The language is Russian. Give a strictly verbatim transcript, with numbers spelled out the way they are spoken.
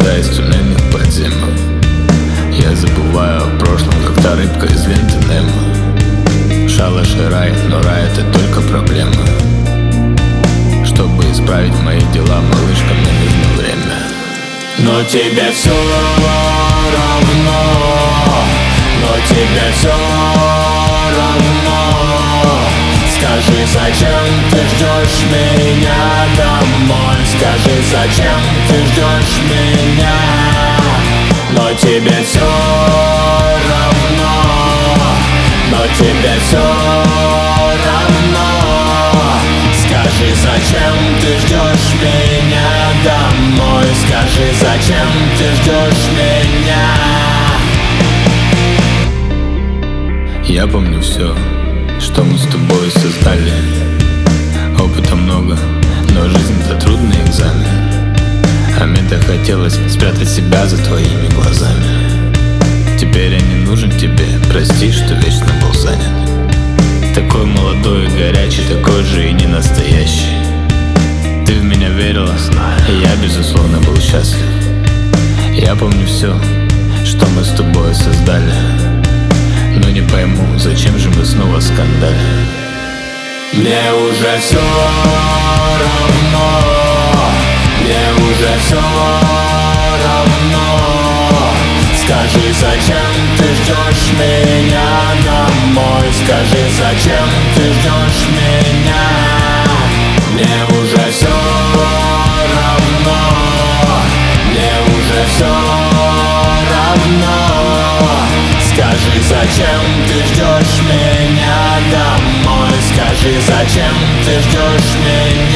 вода из туннельных подземок. Я забываю о прошлом, как та рыбка из ленты Немо. Шалаш и рай, но рай — это только проблема. Чтобы исправить мои дела, малышка, мне нужно время. Но тебе все равно, но тебе все равно. Скажи, зачем ты ждешь меня домой? Скажи, зачем ты ждешь меня? Но тебе все равно, но тебе все равно. Скажи, зачем ты ждешь меня домой? Скажи, зачем ты ждешь меня? Я помню все, что мы с тобой создали. Опыта много, но жизнь — это трудный экзамен. А мне так хотелось спрятать себя за твоими глазами. Теперь я не нужен тебе, прости, что вечно был занят. Такой молодой и горячий, такой же и не настоящий. Ты в меня верила, и я безусловно был счастлив. Я помню все, что мы с тобой создали, но не пойму, зачем же мы снова скандалим. Мне уже все равно, мне уже все равно. Скажи, зачем ты ждешь меня домой? Скажи, зачем ты ждешь меня? Мне уже все равно, мне уже все равно. Скажи, зачем ты ждешь меня домой? Скажи, зачем ты ждешь меня?